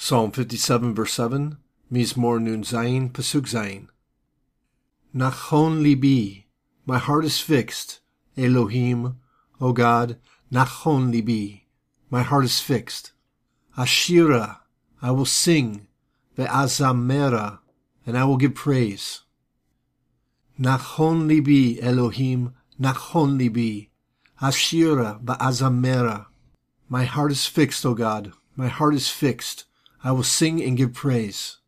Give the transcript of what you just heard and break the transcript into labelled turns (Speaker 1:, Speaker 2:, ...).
Speaker 1: Psalm 57 verse 7, Mizmor Nun Zayin, Pasuk Zayin. Nachon libi, my heart is fixed, Elohim, O God, Nachon libi, my heart is fixed. Ashira, I will sing, Ve'azamera, and I will give praise. Nachon libi, Elohim, Nachon libi, Ashira ve'azamera. My heart is fixed, O God, my heart is fixed. I will sing and give praise.